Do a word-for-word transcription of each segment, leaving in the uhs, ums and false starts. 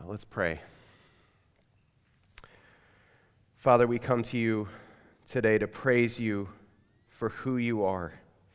Let's pray. Father, we come to you today to praise you for who you are.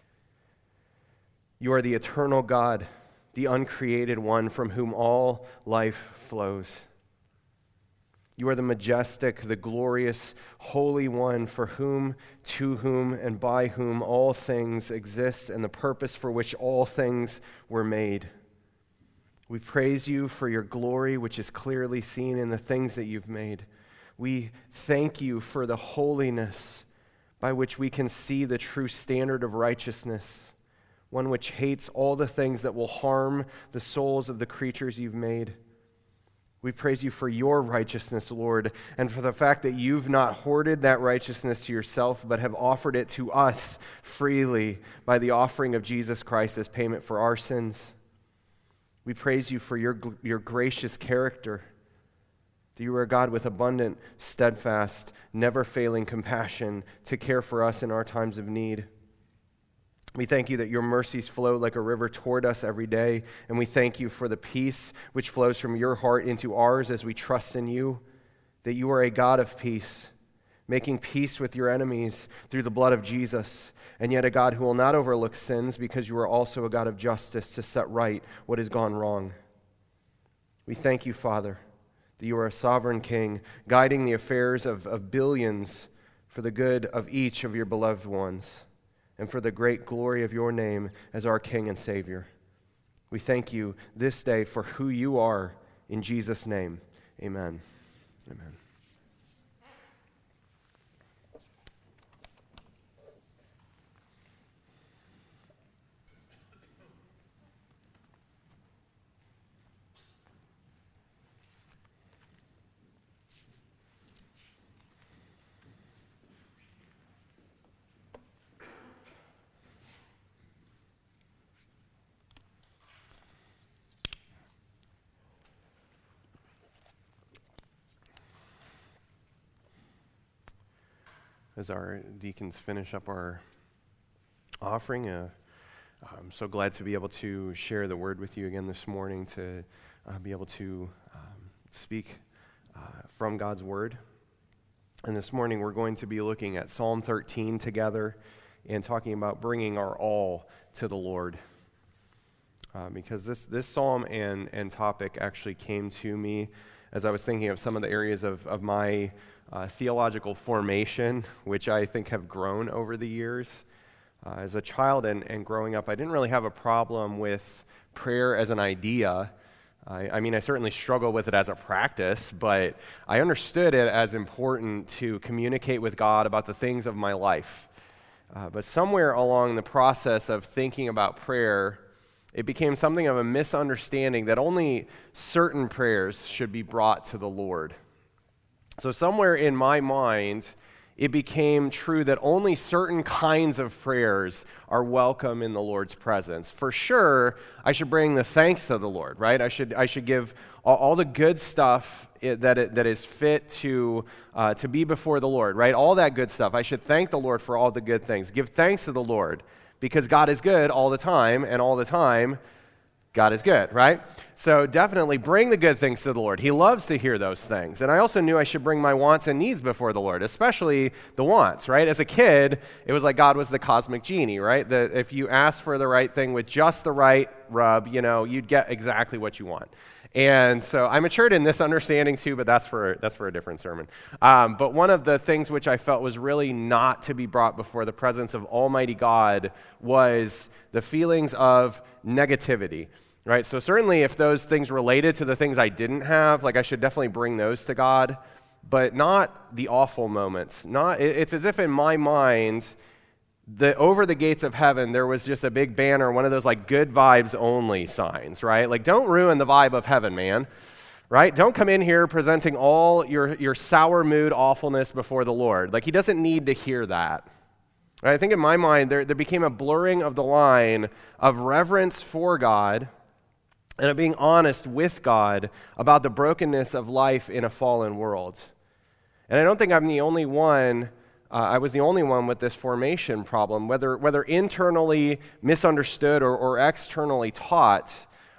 You are the eternal God, the uncreated one from whom all life flows. You are the majestic, the glorious, holy one for whom, to whom, and by whom all things exist and the purpose for which all things were made. We praise you for your glory, which is clearly seen in the things that you've made. We thank you for the holiness by which we can see the true standard of righteousness, one which hates all the things that will harm the souls of the creatures you've made. We praise you for your righteousness, Lord, and for the fact that you've not hoarded that righteousness to yourself, but have offered it to us freely by the offering of Jesus Christ as payment for our sins. We praise you for your, your gracious character, that you are a God with abundant, steadfast, never-failing compassion to care for us in our times of need. We thank you that your mercies flow like a river toward us every day, and we thank you for the peace which flows from your heart into ours as we trust in you, that you are a God of peace, making peace with your enemies through the blood of Jesus, and yet a God who will not overlook sins because you are also a God of justice to set right what has gone wrong. We thank you, Father, that you are a sovereign king, guiding the affairs of, of billions for the good of each of your beloved ones, and for the great glory of your name as our King and Savior. We thank you this day for who you are. In Jesus' name, amen. Amen. As our deacons finish up our offering, uh, I'm so glad to be able to share the word with you again this morning, to uh, be able to um, speak uh, from God's word. And this morning we're going to be looking at Psalm thirteen together and talking about bringing our all to the Lord. Uh, because this, this psalm and, and topic actually came to me as I was thinking of some of the areas of, of my Uh, theological formation, which I think have grown over the years. Uh, as a child and, and growing up, I didn't really have a problem with prayer as an idea. I, I mean, I certainly struggle with it as a practice, but I understood it as important to communicate with God about the things of my life. Uh, but somewhere along the process of thinking about prayer, it became something of a misunderstanding that only certain prayers should be brought to the Lord. So somewhere in my mind, it became true that only certain kinds of prayers are welcome in the Lord's presence. For sure, I should bring the thanks to the Lord, right? I should I should give all, all the good stuff that it, that is fit to uh, to be before the Lord, right? All that good stuff. I should thank the Lord for all the good things. Give thanks to the Lord because God is good all the time, and all the time, God is good, right? So definitely bring the good things to the Lord. He loves to hear those things. And I also knew I should bring my wants and needs before the Lord, especially the wants, right? As a kid, it was like God was the cosmic genie, right? That if you asked for the right thing with just the right rub, you know, you'd get exactly what you want. And so I matured in this understanding too, but that's for that's for a different sermon. Um, but one of the things which I felt was really not to be brought before the presence of Almighty God was the feelings of negativity, right? So certainly if those things related to the things I didn't have, like I should definitely bring those to God, but not the awful moments. Not it, it's as if in my mind, the over the gates of heaven, there was just a big banner, one of those like good vibes only signs, right? Like don't ruin the vibe of heaven, man, right? Don't come in here presenting all your, your sour mood awfulness before the Lord. Like he doesn't need to hear that. Right? I think in my mind, there, there became a blurring of the line of reverence for God and of being honest with God about the brokenness of life in a fallen world. And I don't think I'm the only one Uh, I was the only one with this formation problem, whether whether internally misunderstood or, or externally taught.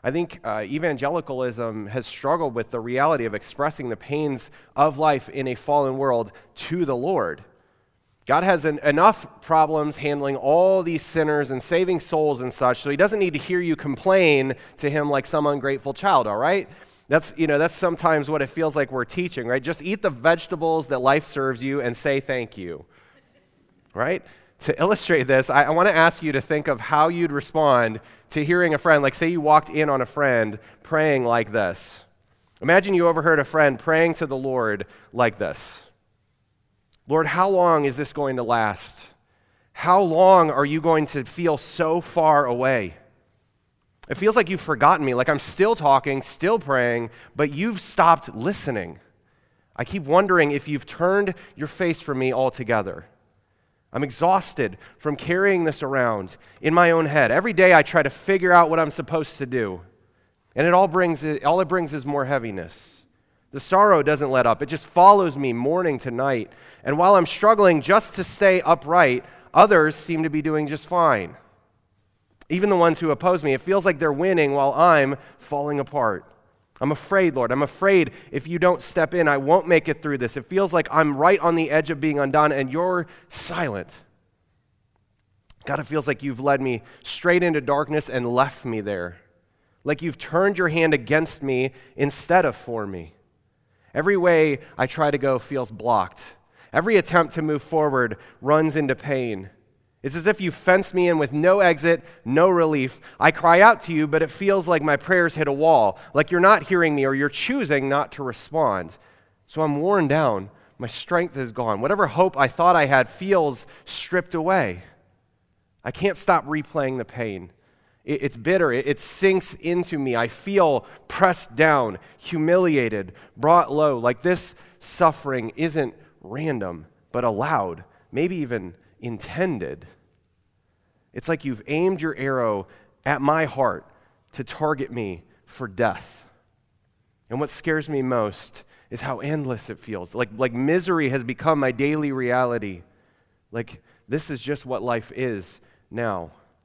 I think uh, evangelicalism has struggled with the reality of expressing the pains of life in a fallen world to the Lord. God has an, enough problems handling all these sinners and saving souls and such, so he doesn't need to hear you complain to him like some ungrateful child, all right? That's, you know, that's sometimes what it feels like we're teaching, right? Just eat the vegetables that life serves you and say thank you, right? To illustrate this, I, I want to ask you to think of how you'd respond to hearing a friend, like say you walked in on a friend praying like this. Imagine you overheard a friend praying to the Lord like this. Lord, how long is this going to last? How long are you going to feel so far away? It feels like you've forgotten me, like I'm still talking, still praying, but you've stopped listening. I keep wondering if you've turned your face from me altogether. I'm exhausted from carrying this around in my own head. Every day I try to figure out what I'm supposed to do, and it all brings all it brings is more heaviness. The sorrow doesn't let up. It just follows me morning to night. And while I'm struggling just to stay upright, others seem to be doing just fine. Even the ones who oppose me, it feels like they're winning while I'm falling apart. I'm afraid, Lord. I'm afraid if you don't step in, I won't make it through this. It feels like I'm right on the edge of being undone, and you're silent. God, it feels like you've led me straight into darkness and left me there. Like you've turned your hand against me instead of for me. Every way I try to go feels blocked. Every attempt to move forward runs into pain. It's as if you fenced me in with no exit, no relief. I cry out to you, but it feels like my prayers hit a wall, like you're not hearing me or you're choosing not to respond. So I'm worn down. My strength is gone. Whatever hope I thought I had feels stripped away. I can't stop replaying the pain. It, it's bitter. It, it sinks into me. I feel pressed down, humiliated, brought low, like this suffering isn't random, but allowed, maybe even intended. It's like you've aimed your arrow at my heart to target me for death. And what scares me most is how endless it feels. Like, like misery has become my daily reality. Like this is just what life is now.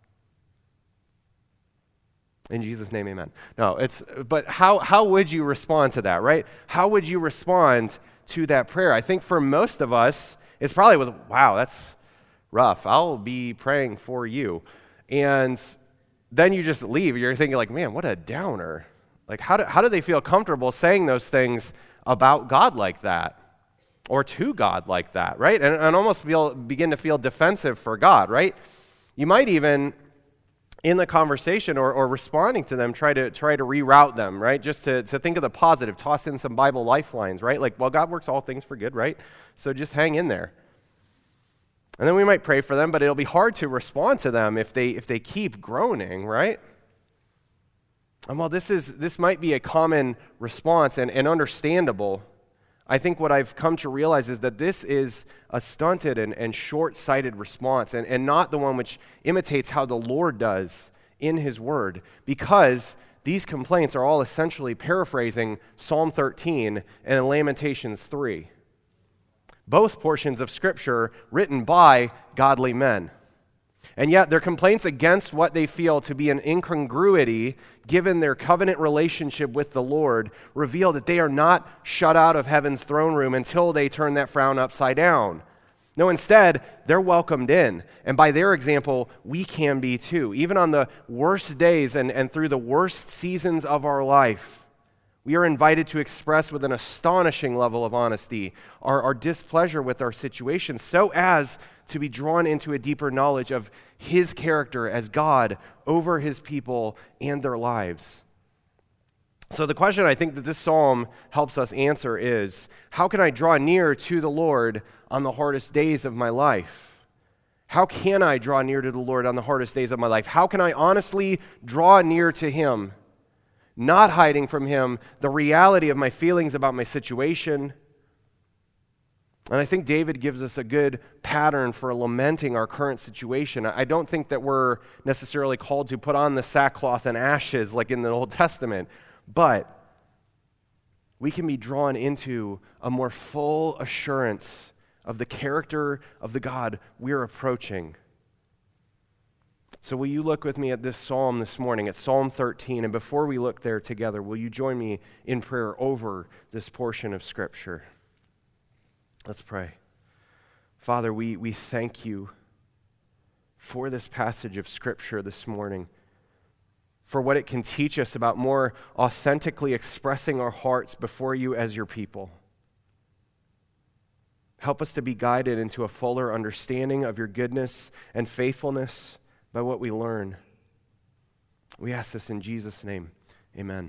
In Jesus' name, amen. No, it's, but how, how would you respond to that, right? How would you respond to that prayer? I think for most of us, it's probably with, wow, that's rough. I'll be praying for you. And then you just leave. You're thinking like, man, what a downer. Like, how do, how do they feel comfortable saying those things about God like that? Or to God like that, right? And, and almost feel, begin to feel defensive for God, right? You might even, in the conversation or, or responding to them, try to try to reroute them, right? Just to, to think of the positive, toss in some Bible lifelines, right? Like, well, God works all things for good, right? So just hang in there. And then we might pray for them, but it'll be hard to respond to them if they if they keep groaning, right? And while this is this might be a common response and, and understandable, I think what I've come to realize is that this is a stunted and, and short-sighted response, and, and not the one which imitates how the Lord does in his word, because these complaints are all essentially paraphrasing Psalm thirteen and Lamentations three. Both portions of Scripture written by godly men. And yet their complaints against what they feel to be an incongruity given their covenant relationship with the Lord reveal that they are not shut out of heaven's throne room until they turn that frown upside down. No, instead, they're welcomed in. And by their example, we can be too. Even on the worst days and, and through the worst seasons of our life, we are invited to express with an astonishing level of honesty our, our displeasure with our situation so as to be drawn into a deeper knowledge of his character as God over his people and their lives. So the question I think that this psalm helps us answer is, how can I draw near to the Lord on the hardest days of my life? How can I draw near to the Lord on the hardest days of my life? How can I honestly draw near to him, not hiding from him the reality of my feelings about my situation? And I think David gives us a good pattern for lamenting our current situation. I don't think that we're necessarily called to put on the sackcloth and ashes like in the Old Testament, but we can be drawn into a more full assurance of the character of the God we're approaching. So will you look with me at this psalm this morning, at Psalm thirteen, and before we look there together, will you join me in prayer over this portion of Scripture? Let's pray. Father, we, we thank you for this passage of Scripture this morning, for what it can teach us about more authentically expressing our hearts before you as your people. Help us to be guided into a fuller understanding of your goodness and faithfulness by what we learn. We ask this in Jesus' name. Amen.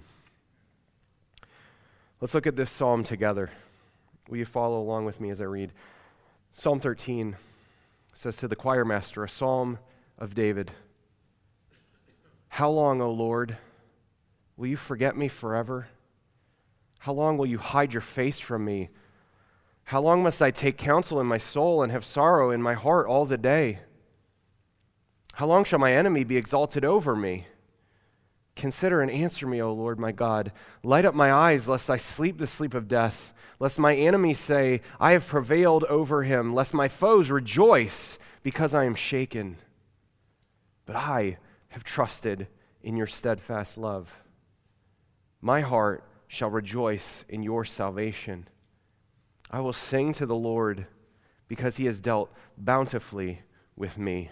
Let's look at this psalm together. Will you follow along with me as I read? Psalm thirteen says to the choir master, a psalm of David. How long, O Lord, will you forget me forever? How long will you hide your face from me? How long must I take counsel in my soul and have sorrow in my heart all the day? How long shall my enemy be exalted over me? Consider and answer me, O Lord my God. Light up my eyes, lest I sleep the sleep of death, lest my enemies say, I have prevailed over him, lest my foes rejoice because I am shaken. But I have trusted in your steadfast love. My heart shall rejoice in your salvation. I will sing to the Lord because he has dealt bountifully with me.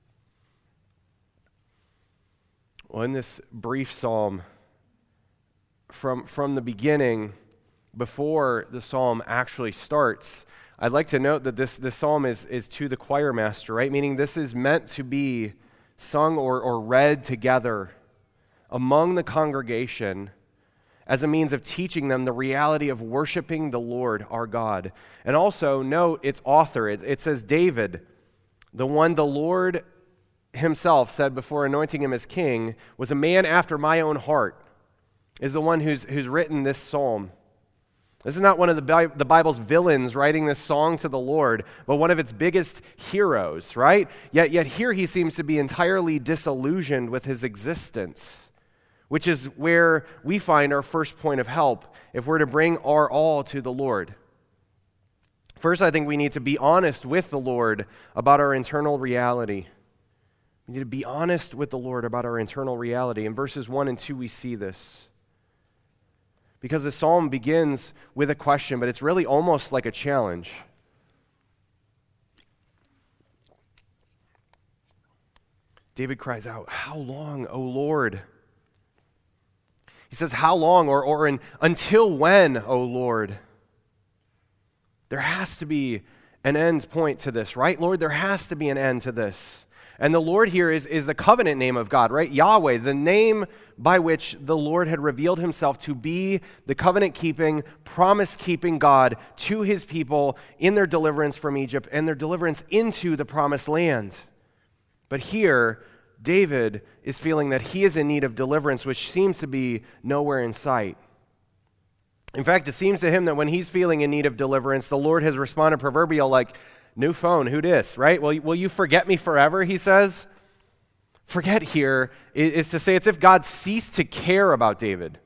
Well, in this brief psalm, from, from the beginning, before the psalm actually starts, I'd like to note that this, this psalm is, is to the choir master, right? Meaning this is meant to be sung or, or read together among the congregation as a means of teaching them the reality of worshiping the Lord, our God. And also, note its author. It, it says David, the one the Lord himself said before anointing him as king, was a man after my own heart, is the one who's, who's written this psalm. This is not one of the, Bi- the Bible's villains writing this song to the Lord, but one of its biggest heroes, right? Yet, yet here he seems to be entirely disillusioned with his existence, which is where we find our first point of help if we're to bring our all to the Lord. First, I think we need to be honest with the Lord about our internal reality. We need to be honest with the Lord about our internal reality. In verses one and two, we see this. Because the psalm begins with a question, but it's really almost like a challenge. David cries out, "How long, O Lord?" He says, "How long?" or, or in, "Until when, O Lord?" There has to be an end point to this, right, Lord? There has to be an end to this. And the Lord here is, is the covenant name of God, right? Yahweh, the name by which the Lord had revealed himself to be the covenant-keeping, promise-keeping God to his people in their deliverance from Egypt and their deliverance into the promised land. But here, David is feeling that he is in need of deliverance, which seems to be nowhere in sight. In fact, it seems to him that when he's feeling in need of deliverance, the Lord has responded proverbial like, "New phone, who dis?" Right? Will, will you forget me forever, he says? Forget here is to say it's if God ceased to care about David.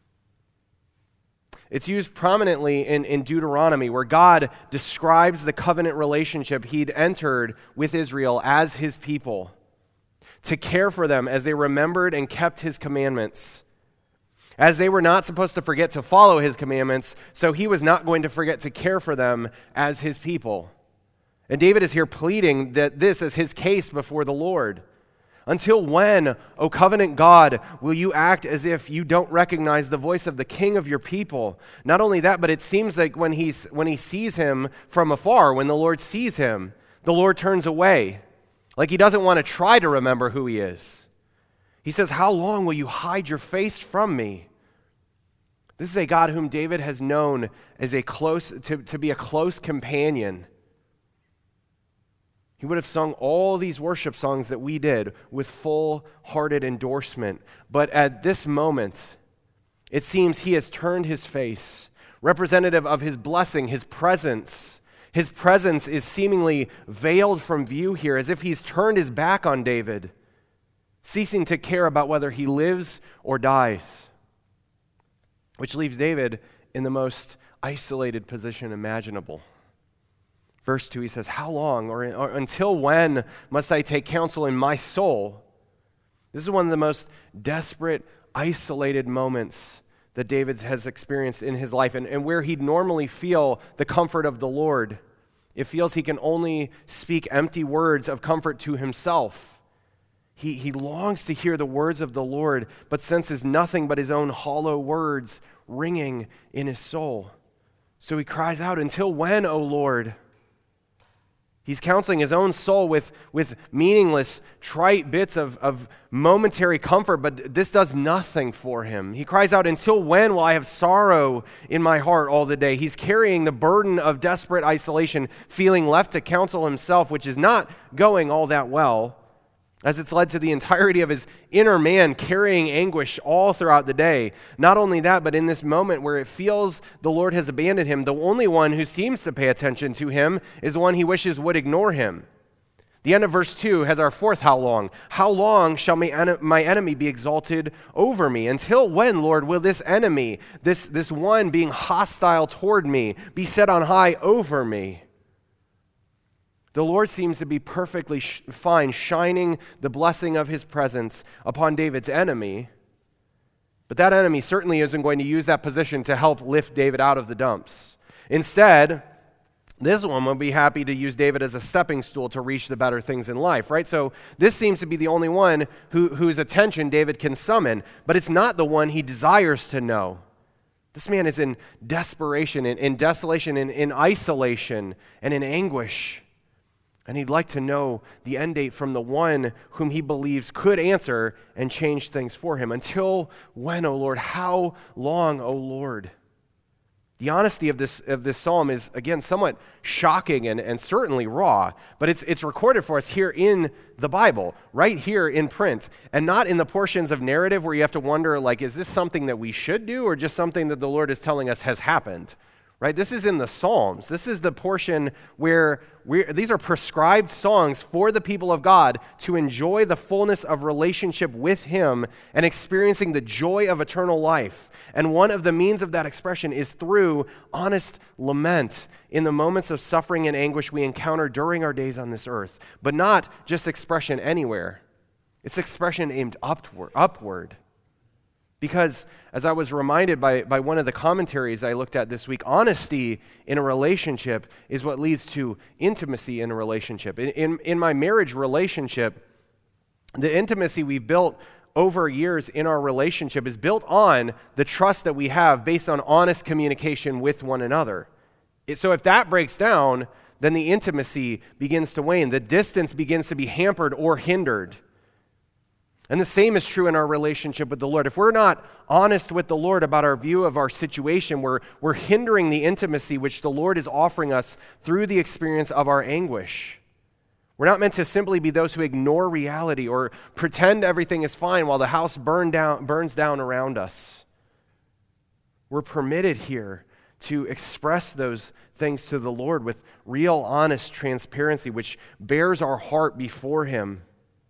It's used prominently in, in Deuteronomy, where God describes the covenant relationship he'd entered with Israel as his people, to care for them as they remembered and kept his commandments. As they were not supposed to forget to follow his commandments, so he was not going to forget to care for them as his people. And David is here pleading that this is his case before the Lord. Until when, O covenant God, will you act as if you don't recognize the voice of the king of your people? Not only that, but it seems like when, he's, when he sees him from afar, when the Lord sees him, the Lord turns away. Like he doesn't want to try to remember who he is. He says, "How long will you hide your face from me?" This is a God whom David has known as a close to, to be a close companion. He would have sung all these worship songs that we did with full-hearted endorsement. But at this moment, it seems he has turned his face, representative of his blessing, his presence. His presence is seemingly veiled from view here, as if he's turned his back on David, ceasing to care about whether he lives or dies, which leaves David in the most isolated position imaginable. Verse two, he says, how long or, or until when must I take counsel in my soul? This is one of the most desperate, isolated moments that David has experienced in his life, and, and where he'd normally feel the comfort of the Lord. It feels he can only speak empty words of comfort to himself. He, he longs to hear the words of the Lord, but senses nothing but his own hollow words ringing in his soul. So he cries out, until when, O Lord? He's counseling his own soul with, with meaningless, trite bits of, of momentary comfort, but this does nothing for him. He cries out, until when will I have sorrow in my heart all the day? He's carrying the burden of desperate isolation, feeling left to counsel himself, which is not going all that well, as it's led to the entirety of his inner man carrying anguish all throughout the day. Not only that, but in this moment where it feels the Lord has abandoned him, the only one who seems to pay attention to him is the one he wishes would ignore him. The end of verse two has our fourth how long. How long shall my, en- my enemy be exalted over me? Until when, Lord, will this enemy, this, this one being hostile toward me, be set on high over me? The Lord seems to be perfectly sh- fine shining the blessing of his presence upon David's enemy, but that enemy certainly isn't going to use that position to help lift David out of the dumps. Instead, this one will be happy to use David as a stepping stool to reach the better things in life, right? So this seems to be the only one who, whose attention David can summon, but it's not the one he desires to know. This man is in desperation, in, in desolation, in, in isolation, and in anguish. And he'd like to know the end date from the one whom he believes could answer and change things for him. Until when, O Lord? How long, O Lord? The honesty of this of this psalm is, again, somewhat shocking and, and certainly raw, but it's it's recorded for us here in the Bible, right here in print, and not in the portions of narrative where you have to wonder, like, is this something that we should do or just something that the Lord is telling us has happened? Right? This is in the Psalms. This is the portion where we're, these are prescribed songs for the people of God to enjoy the fullness of relationship with Him and experiencing the joy of eternal life. And one of the means of that expression is through honest lament in the moments of suffering and anguish we encounter during our days on this earth. But not just expression anywhere. It's expression aimed upward. upward. Because, as I was reminded by, by one of the commentaries I looked at this week, honesty in a relationship is what leads to intimacy in a relationship. In, in, in my marriage relationship, the intimacy we've built over years in our relationship is built on the trust that we have based on honest communication with one another. It, so if that breaks down, then the intimacy begins to wane. The distance begins to be hampered or hindered. And the same is true in our relationship with the Lord. If we're not honest with the Lord about our view of our situation, we're, we're hindering the intimacy which the Lord is offering us through the experience of our anguish. We're not meant to simply be those who ignore reality or pretend everything is fine while the house burn down, burns down around us. We're permitted here to express those things to the Lord with real, honest transparency, which bears our heart before Him.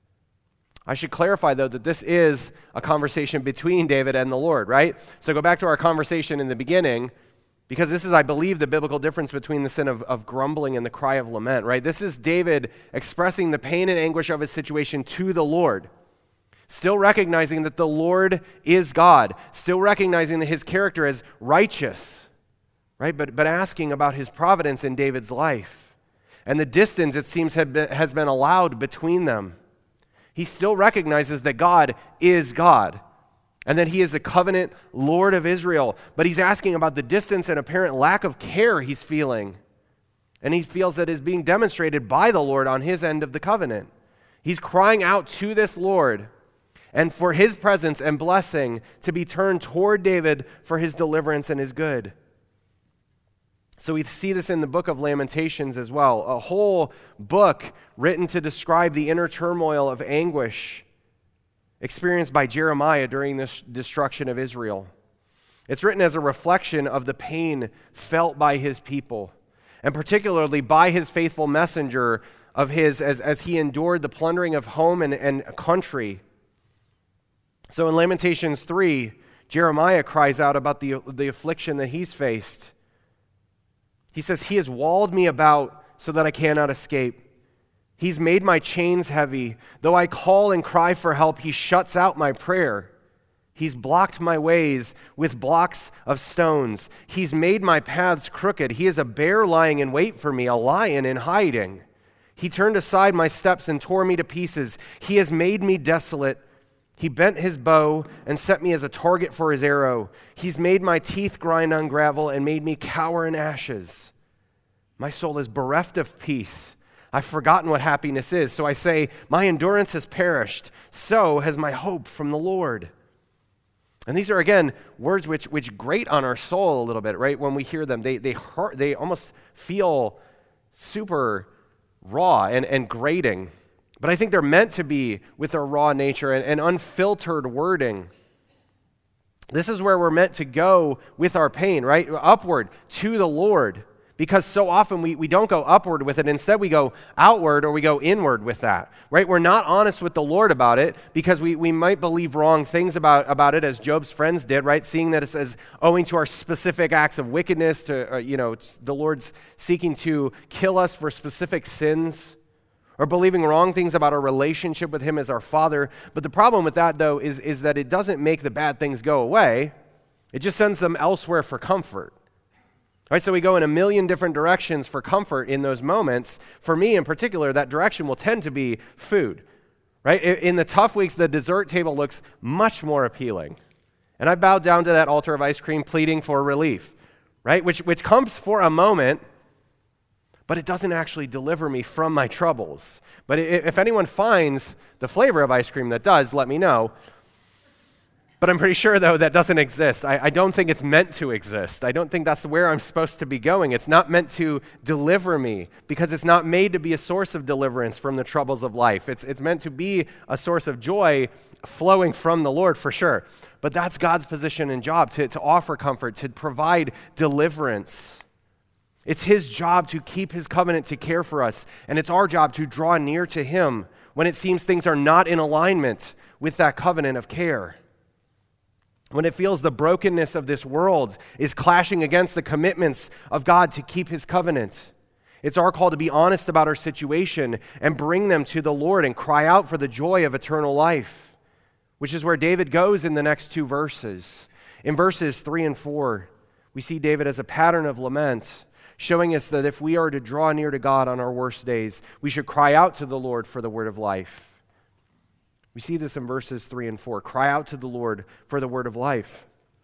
I should clarify, though, that this is a conversation between David and the Lord, right? So go back to our conversation in the beginning, because this is, I believe, the biblical difference between the sin of, of grumbling and the cry of lament, right? This is David expressing the pain and anguish of his situation to the Lord, still recognizing that the Lord is God, still recognizing that His character is righteous, right? But, but asking about His providence in David's life and the distance, it seems, had been, has been allowed between them. He still recognizes that God is God and that He is a covenant Lord of Israel. But he's asking about the distance and apparent lack of care he's feeling. And he feels that is being demonstrated by the Lord on his end of the covenant. He's crying out to this Lord and for His presence and blessing to be turned toward David for his deliverance and his good. So we see this in the book of Lamentations as well, a whole book written to describe the inner turmoil of anguish experienced by Jeremiah during this destruction of Israel. It's written as a reflection of the pain felt by his people, and particularly by his faithful messenger of his as, as he endured the plundering of home and, and country. So in Lamentations three, Jeremiah cries out about the, the affliction that he's faced. He says, "He has walled me about so that I cannot escape. He's made my chains heavy. Though I call and cry for help, he shuts out my prayer. He's blocked my ways with blocks of stones. He's made my paths crooked. He is a bear lying in wait for me, a lion in hiding. He turned aside my steps and tore me to pieces. He has made me desolate. He bent his bow and set me as a target for his arrow. He's made my teeth grind on gravel and made me cower in ashes. My soul is bereft of peace. I've forgotten what happiness is. So I say, my endurance has perished. So has my hope from the Lord. And these are, again, words which, which grate on our soul a little bit, right? When we hear them, they they hurt, they almost feel super raw and, and grating. But I think they're meant to be with their raw nature and, and unfiltered wording. This is where we're meant to go with our pain, right? Upward to the Lord. Because so often we, we don't go upward with it. Instead, we go outward or we go inward with that, right? We're not honest with the Lord about it because we, we might believe wrong things about, about it, as Job's friends did, right? Seeing that it says owing to our specific acts of wickedness, to uh, you know, the Lord's seeking to kill us for specific sins, or believing wrong things about our relationship with him as our Father. But the problem with that, though, is, is that it doesn't make the bad things go away. It just sends them elsewhere for comfort. All right, so we go in a million different directions for comfort in those moments. For me in particular, that direction will tend to be food. Right? In the tough weeks, the dessert table looks much more appealing. And I bowed down to that altar of ice cream pleading for relief, right? Which, which comes for a moment, but it doesn't actually deliver me from my troubles. But if anyone finds the flavor of ice cream that does, let me know. But I'm pretty sure, though, that doesn't exist. I, I don't think it's meant to exist. I don't think that's where I'm supposed to be going. It's not meant to deliver me because it's not made to be a source of deliverance from the troubles of life. It's, it's meant to be a source of joy flowing from the Lord, for sure. But that's God's position and job, to, to offer comfort, to provide deliverance. It's his job to keep his covenant, to care for us. And it's our job to draw near to him when it seems things are not in alignment with that covenant of care. When it feels the brokenness of this world is clashing against the commitments of God to keep his covenant. It's our call to be honest about our situation and bring them to the Lord and cry out for the joy of eternal life, which is where David goes in the next two verses. In verses three and four, we see David as a pattern of lament, showing us that if we are to draw near to God on our worst days, we should cry out to the Lord for the word of life. We see this in verses three and four. Cry out to the Lord for the word of life.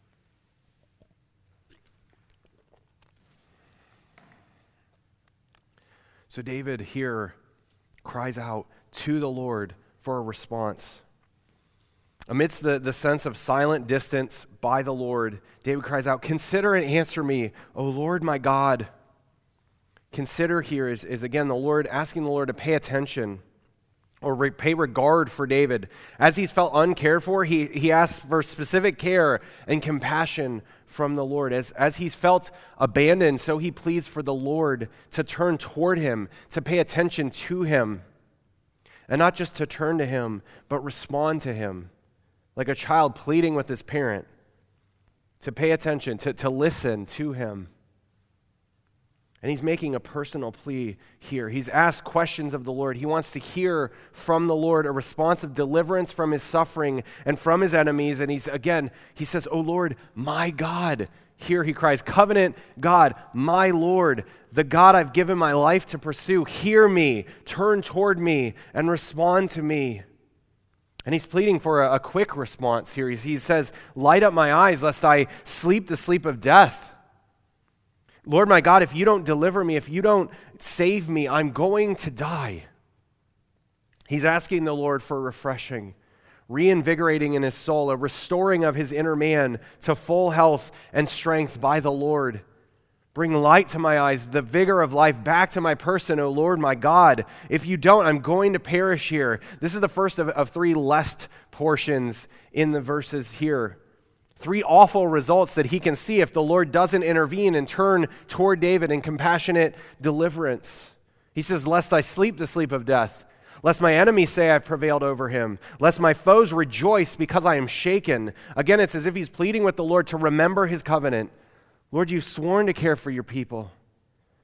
So David here cries out to the Lord for a response. Amidst the, the sense of silent distance by the Lord, David cries out, "Consider and answer me, O Lord my God." Consider here is, is again the Lord asking the Lord to pay attention or re- pay regard for David. As he's felt uncared for, he, he asks for specific care and compassion from the Lord. As, as he's felt abandoned, so he pleads for the Lord to turn toward him, to pay attention to him, and not just to turn to him, but respond to him, like a child pleading with his parent, to pay attention, to, to listen to him. And he's making a personal plea here. He's asked questions of the Lord. He wants to hear from the Lord a response of deliverance from his suffering and from his enemies. And he's, again, he says, "O Lord, my God." Here he cries, "Covenant God, my Lord, the God I've given my life to pursue. Hear me, turn toward me, and respond to me." And he's pleading for a, a quick response here. He's, he says, "Light up my eyes, lest I sleep the sleep of death. Lord my God, if you don't deliver me, if you don't save me, I'm going to die." He's asking the Lord for refreshing, reinvigorating in his soul, a restoring of his inner man to full health and strength by the Lord. Bring light to my eyes, the vigor of life back to my person, O Lord my God. If you don't, I'm going to perish here. This is the first of, of three lest portions in the verses here. Three awful results that he can see if the Lord doesn't intervene and turn toward David in compassionate deliverance. He says, "Lest I sleep the sleep of death, lest my enemies say I've prevailed over him, lest my foes rejoice because I am shaken." Again, it's as if he's pleading with the Lord to remember his covenant. Lord, you've sworn to care for your people,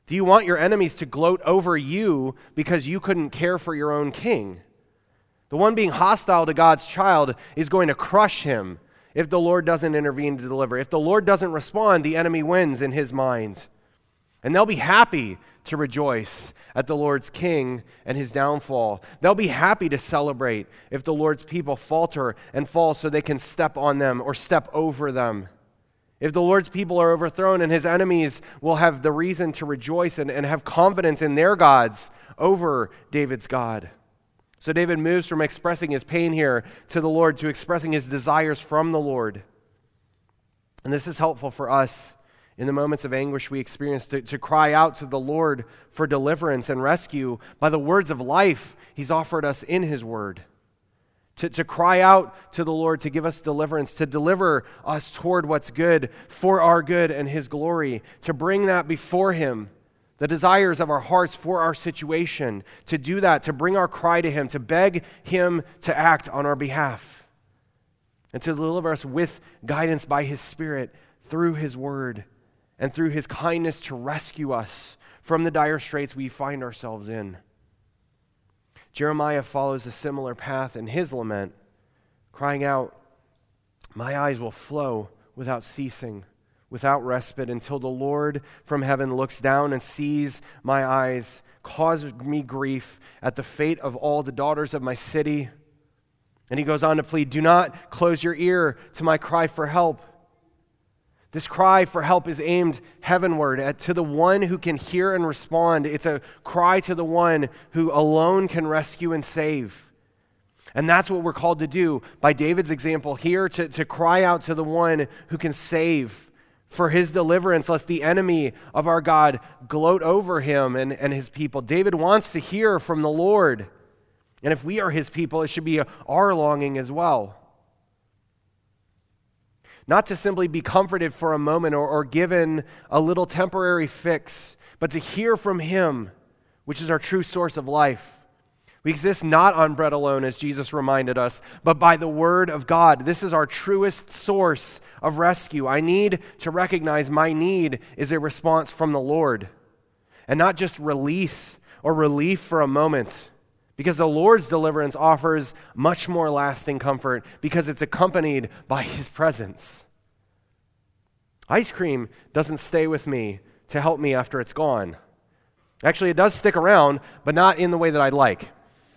Do you want your enemies to gloat over you because you couldn't care for your own king? The one being hostile to God's child is going to crush him if the Lord doesn't intervene to deliver. If the Lord doesn't respond, the enemy wins in his mind. And they'll be happy to rejoice at the Lord's king and his downfall. They'll be happy to celebrate if the Lord's people falter and fall so they can step on them or step over them. If the Lord's people are overthrown, and his enemies will have the reason to rejoice and, and have confidence in their gods over David's God. So David moves from expressing his pain here to the Lord to expressing his desires from the Lord. And this is helpful for us in the moments of anguish we experience to, to cry out to the Lord for deliverance and rescue by the words of life he's offered us in his word. To, to cry out to the Lord to give us deliverance, to deliver us toward what's good for our good and his glory, to bring that before him, the desires of our hearts for our situation, to do that, to bring our cry to him, to beg him to act on our behalf, and to deliver us with guidance by his Spirit through his word and through his kindness to rescue us from the dire straits we find ourselves in. Jeremiah follows a similar path in his lament, crying out, "My eyes will flow without ceasing, without respite, until the Lord from heaven looks down and sees my eyes, cause me grief at the fate of all the daughters of my city." And he goes on to plead, "Do not close your ear to my cry for help." This cry for help is aimed heavenward at, to the one who can hear and respond. It's a cry to the one who alone can rescue and save. And that's what we're called to do by David's example here, to, to cry out to the one who can save for his deliverance, lest the enemy of our God gloat over him and, and his people. David wants to hear from the Lord. And if we are his people, it should be our longing as well. Not to simply be comforted for a moment or, or given a little temporary fix, but to hear from him, which is our true source of life. We exist not on bread alone, as Jesus reminded us, but by the word of God. This is our truest source of rescue. I need to recognize my need is a response from the Lord, and not just release or relief for a moment. Because the Lord's deliverance offers much more lasting comfort because it's accompanied by his presence. Ice cream doesn't stay with me to help me after it's gone. Actually, it does stick around, but not in the way that I'd like.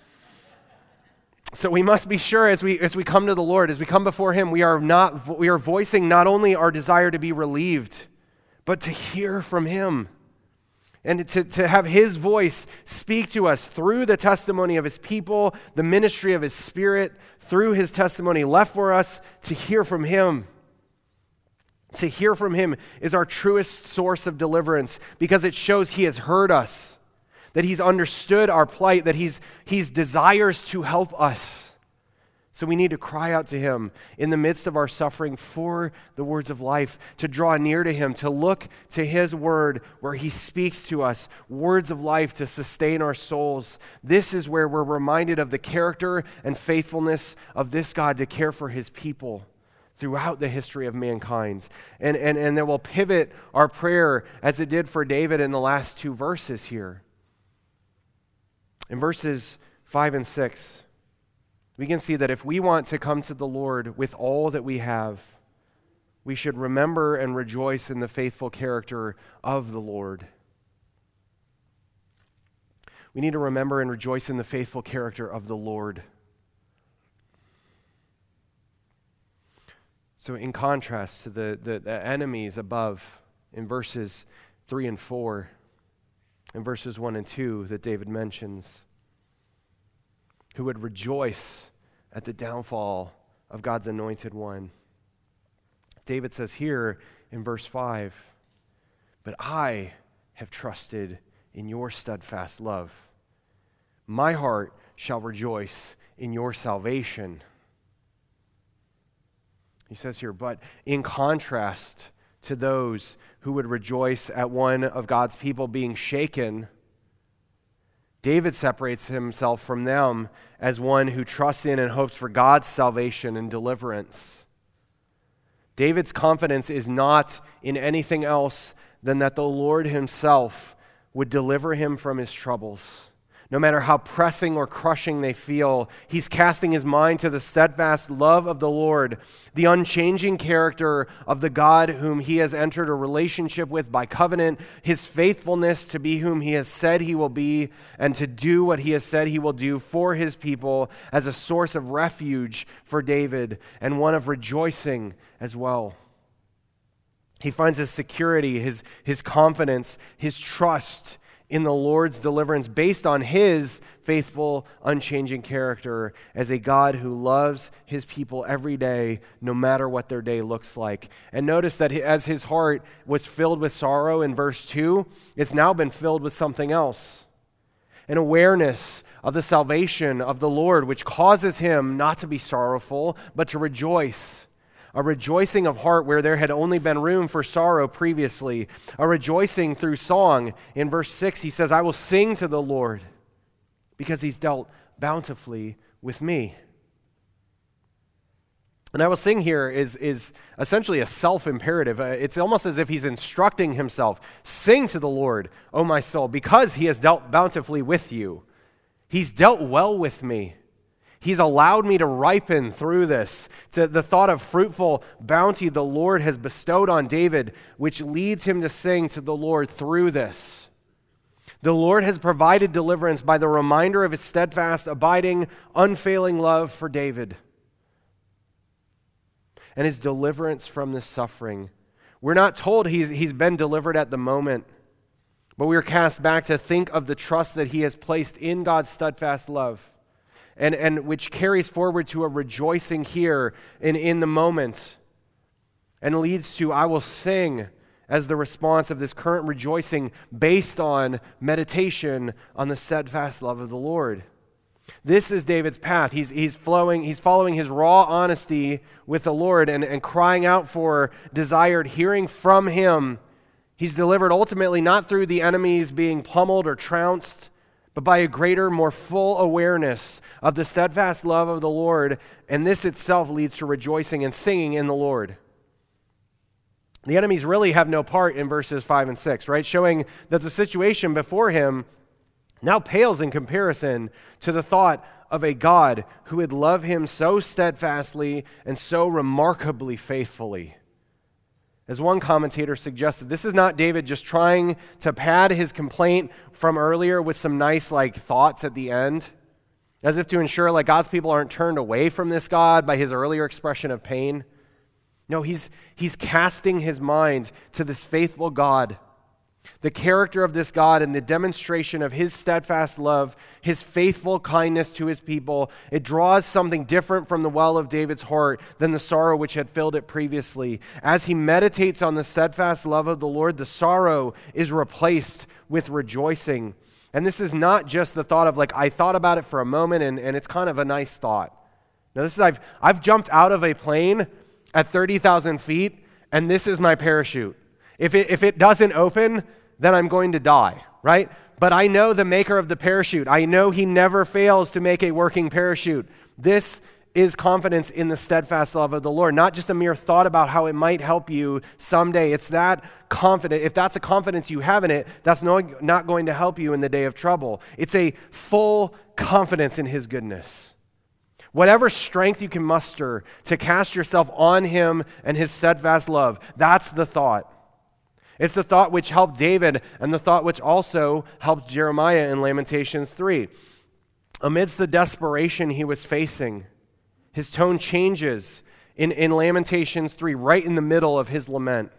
So we must be sure as we as we come to the Lord, as we come before him, we are not we are voicing not only our desire to be relieved, but to hear from him. And to, to have his voice speak to us through the testimony of his people, the ministry of his Spirit, through his testimony left for us to hear from him. To hear from him is our truest source of deliverance because it shows he has heard us, that he's understood our plight, that he's, he's desires to help us. So we need to cry out to him in the midst of our suffering for the words of life, to draw near to him, to look to his word where he speaks to us, words of life to sustain our souls. This is where we're reminded of the character and faithfulness of this God to care for his people throughout the history of mankind. And, and, and that will pivot our prayer as it did for David in the last two verses here. In verses five and six, we can see that if we want to come to the Lord with all that we have, we should remember and rejoice in the faithful character of the Lord. We need to remember and rejoice in the faithful character of the Lord. So in contrast to the, the, the enemies above in verses three and four, in verses one and two that David mentions, who would rejoice at the downfall of God's anointed one. David says here in verse five, "But I have trusted in your steadfast love. My heart shall rejoice in your salvation." He says here, but in contrast to those who would rejoice at one of God's people being shaken, David separates himself from them as one who trusts in and hopes for God's salvation and deliverance. David's confidence is not in anything else than that the Lord himself would deliver him from his troubles. No matter how pressing or crushing they feel, he's casting his mind to the steadfast love of the Lord, the unchanging character of the God whom he has entered a relationship with by covenant, his faithfulness to be whom he has said he will be, and to do what he has said he will do for his people as a source of refuge for David and one of rejoicing as well. He finds his security, his, his confidence, his trust in the Lord's deliverance based on his faithful, unchanging character as a God who loves his people every day, no matter what their day looks like. And notice that as his heart was filled with sorrow in verse two, it's now been filled with something else. An awareness of the salvation of the Lord, which causes him not to be sorrowful, but to rejoice. A rejoicing of heart where there had only been room for sorrow previously. A rejoicing through song. In verse six, he says, I will sing to the Lord because he's dealt bountifully with me. And I will sing here is, is essentially a self-imperative. Uh, it's almost as if he's instructing himself. Sing to the Lord, O my soul, because he has dealt bountifully with you. He's dealt well with me. He's allowed me to ripen through this, to the thought of fruitful bounty the Lord has bestowed on David, which leads him to sing to the Lord through this. The Lord has provided deliverance by the reminder of his steadfast, abiding, unfailing love for David and his deliverance from this suffering. We're not told he's, he's been delivered at the moment, but we are cast back to think of the trust that he has placed in God's steadfast love. And, and which carries forward to a rejoicing here in, in the moment and leads to, I will sing as the response of this current rejoicing based on meditation on the steadfast love of the Lord. This is David's path. He's, he's, flowing, he's following his raw honesty with the Lord and, and crying out for desired hearing from him. He's delivered ultimately not through the enemies being pummeled or trounced, but by a greater, more full awareness of the steadfast love of the Lord, and this itself leads to rejoicing and singing in the Lord. The enemies really have no part in verses five and six, right? Showing that the situation before him now pales in comparison to the thought of a God who would love him so steadfastly and so remarkably faithfully. As one commentator suggested, this is not David just trying to pad his complaint from earlier with some nice like thoughts at the end, as if to ensure like God's people aren't turned away from this God by his earlier expression of pain. No, he's, he's casting his mind to this faithful God, the character of this God and the demonstration of his steadfast love, his faithful kindness to his people. It draws something different from the well of David's heart than the sorrow which had filled it previously. As he meditates on the steadfast love of the Lord, the sorrow is replaced with rejoicing. And this is not just the thought of like, I thought about it for a moment and, and it's kind of a nice thought. Now this is, I've, I've jumped out of a plane at thirty thousand feet and this is my parachute. If it, if it doesn't open, then I'm going to die, right? But I know the maker of the parachute. I know he never fails to make a working parachute. This is confidence in the steadfast love of the Lord, not just a mere thought about how it might help you someday. It's that confident. If that's a confidence you have in it, that's no, not going to help you in the day of trouble. It's a full confidence in his goodness. Whatever strength you can muster to cast yourself on him and his steadfast love, that's the thought. It's the thought which helped David and the thought which also helped Jeremiah in Lamentations three. Amidst the desperation he was facing, his tone changes in, in Lamentations three, right in the middle of his lament.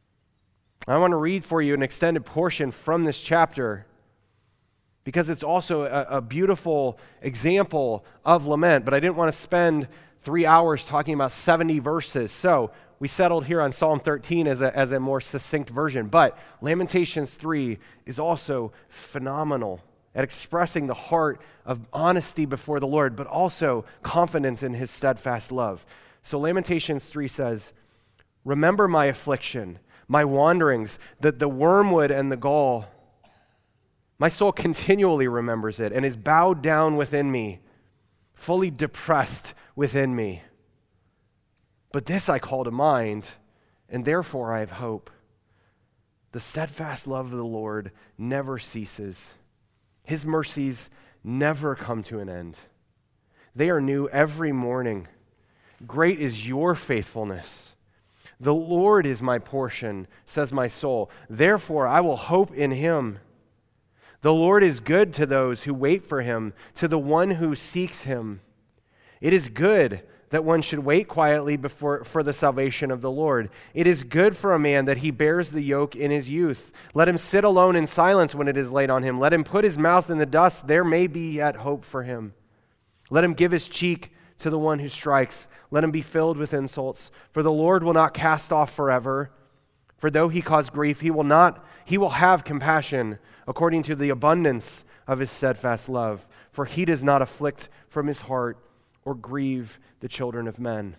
I want to read for you an extended portion from this chapter because it's also a, a beautiful example of lament, but I didn't want to spend three hours talking about seventy verses. So we settled here on Psalm thirteen as a, as a more succinct version, but Lamentations three is also phenomenal at expressing the heart of honesty before the Lord, but also confidence in his steadfast love. So Lamentations three says, remember my affliction, my wanderings, the, the wormwood and the gall. My soul continually remembers it and is bowed down within me, fully depressed within me. But this I call to mind, and therefore I have hope. The steadfast love of the Lord never ceases. His mercies never come to an end. They are new every morning. Great is your faithfulness. The Lord is my portion, says my soul. Therefore, I will hope in him. The Lord is good to those who wait for him, to the one who seeks him. It is good that one should wait quietly before, for the salvation of the Lord. It is good for a man that he bears the yoke in his youth. Let him sit alone in silence when it is laid on him. Let him put his mouth in the dust. There may be yet hope for him. Let him give his cheek to the one who strikes. Let him be filled with insults. For the Lord will not cast off forever. For though he cause grief, he will not, he will have compassion according to the abundance of his steadfast love. For he does not afflict from his heart or grieve the children of men.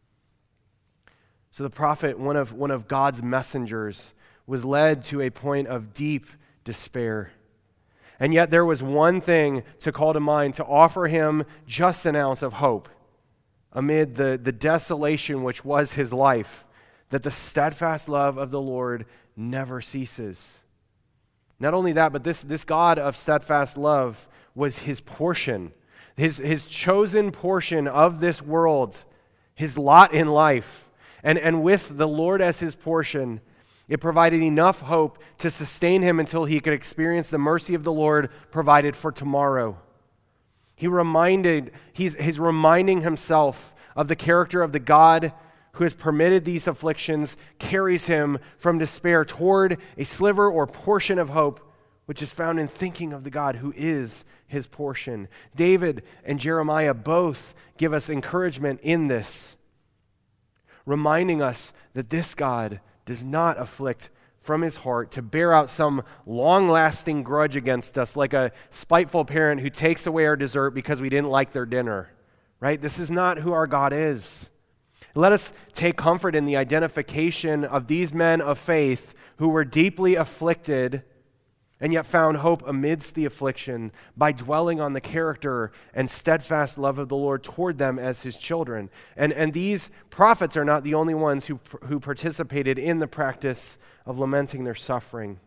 So the prophet, one of, one of God's messengers, was led to a point of deep despair. And yet there was one thing to call to mind, to offer him just an ounce of hope amid the, the desolation which was his life, that the steadfast love of the Lord never ceases. Not only that, but this, this God of steadfast love was his portion, his, his chosen portion of this world, his lot in life. And, and with the Lord as his portion, it provided enough hope to sustain him until he could experience the mercy of the Lord provided for tomorrow. He reminded, he's, he's reminding himself of the character of the God who has permitted these afflictions, carries him from despair toward a sliver or portion of hope, which is found in thinking of the God who is his portion. David and Jeremiah both give us encouragement in this, reminding us that this God does not afflict from his heart to bear out some long-lasting grudge against us, like a spiteful parent who takes away our dessert because we didn't like their dinner, right? This is not who our God is. Let us take comfort in the identification of these men of faith who were deeply afflicted and yet found hope amidst the affliction by dwelling on the character and steadfast love of the Lord toward them as his children. And, and these prophets are not the only ones who, who participated in the practice of lamenting their suffering.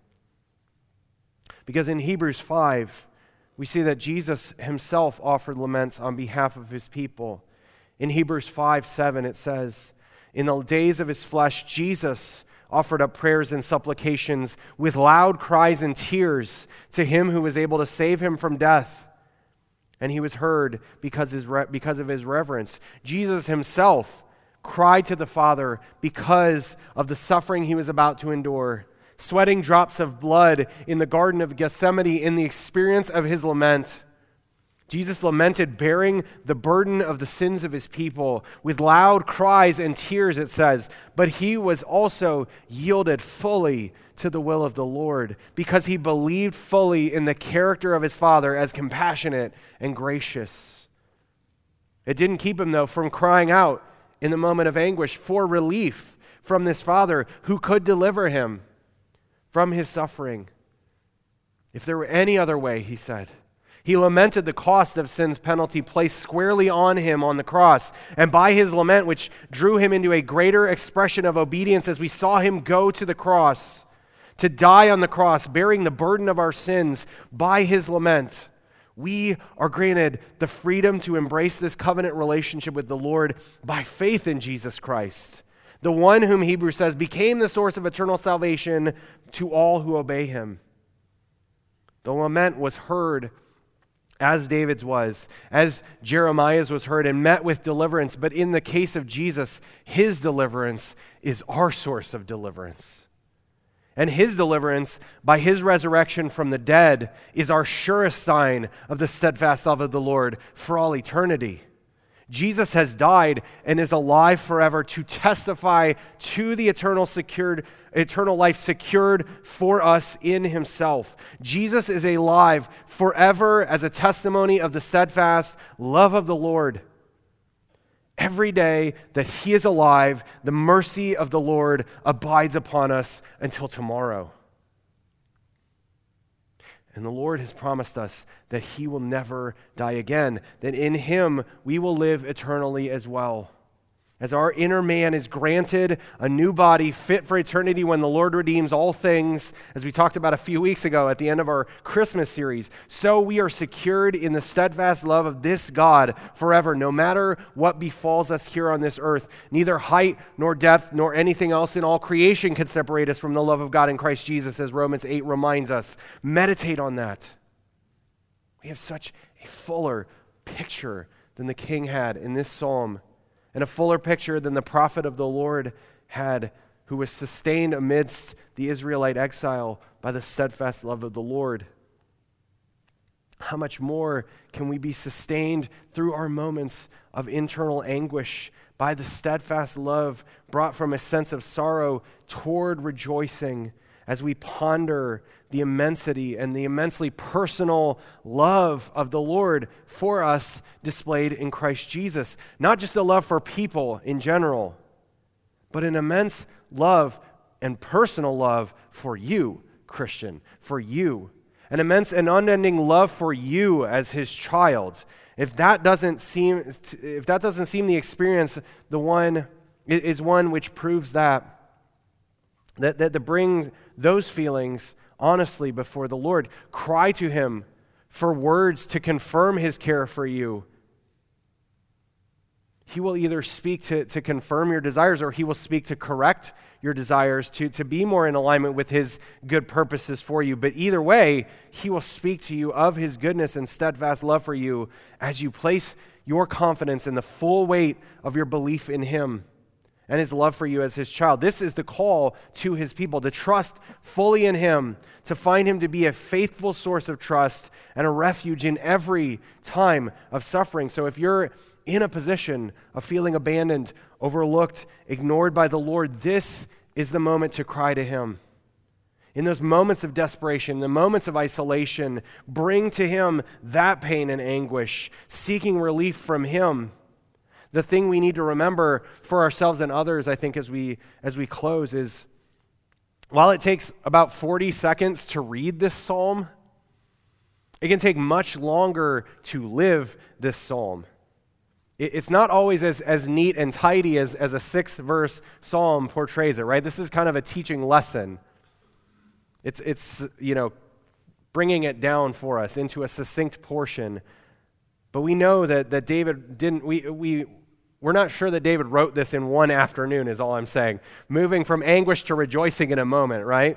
Because in Hebrews five, we see that Jesus himself offered laments on behalf of his people. In Hebrews five seven, it says, "In the days of his flesh, Jesus offered up prayers and supplications with loud cries and tears to him who was able to save him from death. And he was heard because, his re- because of his reverence." Jesus himself cried to the Father because of the suffering he was about to endure, sweating drops of blood in the Garden of Gethsemane in the experience of his lament. Jesus lamented, bearing the burden of the sins of his people with loud cries and tears, it says, but he was also yielded fully to the will of the Lord because he believed fully in the character of his Father as compassionate and gracious. It didn't keep him, though, from crying out in the moment of anguish for relief from this Father who could deliver him from his suffering. If there were any other way, he said. He lamented the cost of sin's penalty placed squarely on him on the cross. And by his lament, which drew him into a greater expression of obedience as we saw him go to the cross, to die on the cross, bearing the burden of our sins, by his lament, we are granted the freedom to embrace this covenant relationship with the Lord by faith in Jesus Christ, the one whom Hebrews says became the source of eternal salvation to all who obey him. The lament was heard as David's was, as Jeremiah's was heard and met with deliverance. But in the case of Jesus, his deliverance is our source of deliverance. And his deliverance by his resurrection from the dead is our surest sign of the steadfast love of the Lord for all eternity. Jesus has died and is alive forever to testify to the eternal secured, eternal life secured for us in himself. Jesus is alive forever as a testimony of the steadfast love of the Lord. Every day that he is alive, the mercy of the Lord abides upon us until tomorrow. And the Lord has promised us that he will never die again, that in him we will live eternally as well. as our inner man is granted a new body fit for eternity when the Lord redeems all things, as we talked about a few weeks ago at the end of our Christmas series, so we are secured in the steadfast love of this God forever, no matter what befalls us here on this earth. Neither height nor depth nor anything else in all creation can separate us from the love of God in Christ Jesus, as Romans eight reminds us. Meditate on that. We have such a fuller picture than the king had in this psalm, and a fuller picture than the prophet of the Lord had, who was sustained amidst the Israelite exile by the steadfast love of the Lord. How much more can we be sustained through our moments of internal anguish by the steadfast love brought from a sense of sorrow toward rejoicing, as we ponder the immensity and the immensely personal love of the Lord for us displayed in Christ Jesus. Not just a love for people in general, but an immense love and personal love for you, Christian, for you. An immense and unending love for you as his child. If that doesn't seem, if that doesn't seem the experience, the one is one which proves that. That, that to bring those feelings honestly before the Lord. Cry to him for words to confirm his care for you. He will either speak to, to confirm your desires, or he will speak to correct your desires, to, to be more in alignment with his good purposes for you. But either way, he will speak to you of his goodness and steadfast love for you as you place your confidence in the full weight of your belief in him and his love for you as his child. This is the call to his people, to trust fully in him, to find him to be a faithful source of trust and a refuge in every time of suffering. So if you're in a position of feeling abandoned, overlooked, ignored by the Lord, this is the moment to cry to him. In those moments of desperation, the moments of isolation, bring to him that pain and anguish, seeking relief from him. The thing we need to remember for ourselves and others, I think, as we as we close is, while it takes about forty seconds to read this psalm, it can take much longer to live this psalm. It, it's not always as, as neat and tidy as, as a six-verse psalm portrays it, right? This is kind of a teaching lesson. It's, it's you know, bringing it down for us into a succinct portion. But we know that, that David didn't, we, we, we're not sure that David wrote this in one afternoon, is all I'm saying. Moving from anguish to rejoicing in a moment, right?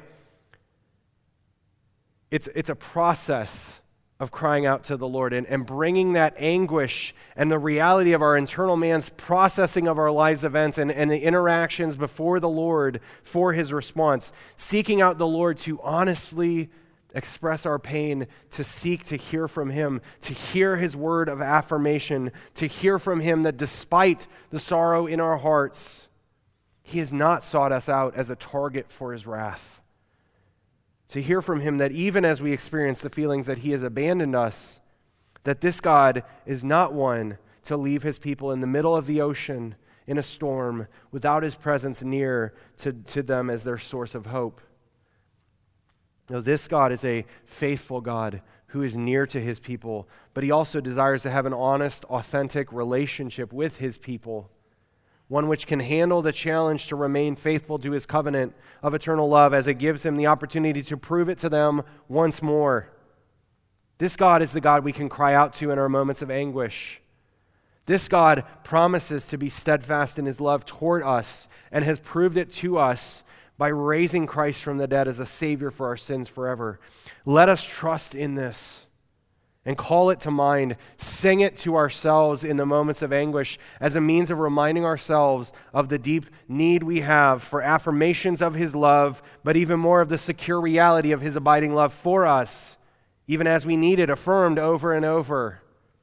It's, it's a process of crying out to the Lord and, and bringing that anguish and the reality of our internal man's processing of our lives' events and, and the interactions before the Lord for his response. Seeking out the Lord to honestly express our pain, to seek to hear from him, to hear his word of affirmation, to hear from him that despite the sorrow in our hearts, he has not sought us out as a target for his wrath. To hear from him that even as we experience the feelings that he has abandoned us, that this God is not one to leave his people in the middle of the ocean in a storm without his presence near to, to them as their source of hope. No, this God is a faithful God who is near to his people, but he also desires to have an honest, authentic relationship with his people, one which can handle the challenge to remain faithful to his covenant of eternal love as it gives him the opportunity to prove it to them once more. This God is the God we can cry out to in our moments of anguish. This God promises to be steadfast in his love toward us and has proved it to us by raising Christ from the dead as a Savior for our sins forever. Let us trust in this and call it to mind, sing it to ourselves in the moments of anguish as a means of reminding ourselves of the deep need we have for affirmations of his love, but even more of the secure reality of his abiding love for us, even as we need it affirmed over and over.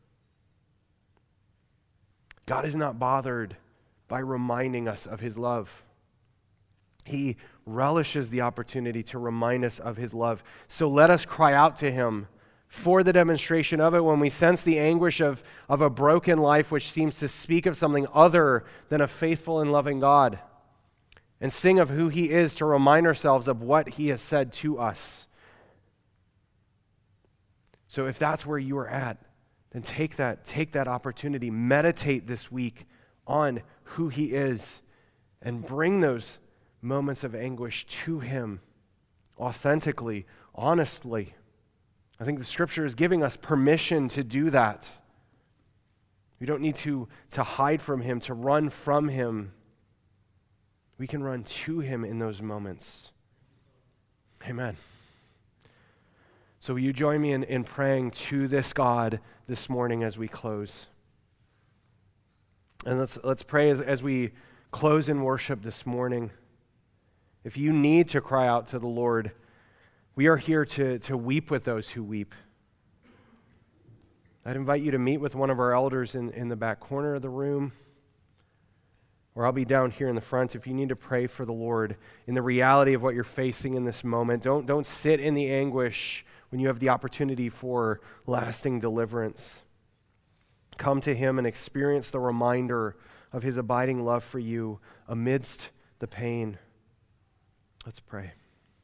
God is not bothered by reminding us of his love. He relishes the opportunity to remind us of his love. So let us cry out to him for the demonstration of it when we sense the anguish of, of a broken life which seems to speak of something other than a faithful and loving God, and sing of who he is to remind ourselves of what he has said to us. So if that's where you are at, then take that, take that opportunity. Meditate this week on who he is and bring those moments of anguish to him authentically, honestly. I think the scripture is giving us permission to do that. We don't need to, to hide from him, to run from him. We can run to him in those moments. Amen. So will you join me in, in praying to this God this morning as we close? And let's let's pray as, as we close in worship this morning. If you need to cry out to the Lord, we are here to, to weep with those who weep. I'd invite you to meet with one of our elders in, in the back corner of the room, or I'll be down here in the front if you need to pray for the Lord in the reality of what you're facing in this moment. Don't, don't sit in the anguish when you have the opportunity for lasting deliverance. Come to him and experience the reminder of his abiding love for you amidst the pain. Let's pray.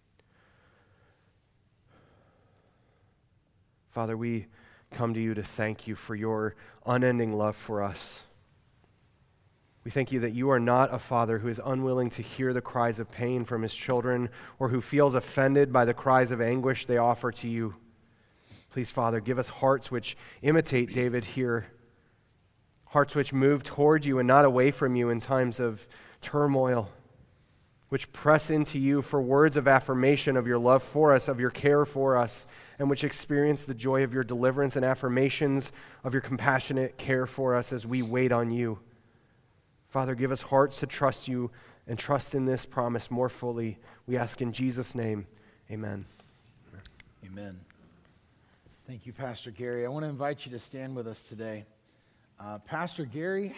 Father, we come to you to thank you for your unending love for us. We thank you that you are not a father who is unwilling to hear the cries of pain from his children or who feels offended by the cries of anguish they offer to you. Please, Father, give us hearts which imitate David here, hearts which move toward you and not away from you in times of turmoil, which press into you for words of affirmation of your love for us, of your care for us, and which experience the joy of your deliverance and affirmations of your compassionate care for us as we wait on you. Father, give us hearts to trust you and trust in this promise more fully. We ask in Jesus' name, amen. Amen. Thank you, Pastor Gary. I want to invite you to stand with us today. Uh, Pastor Gary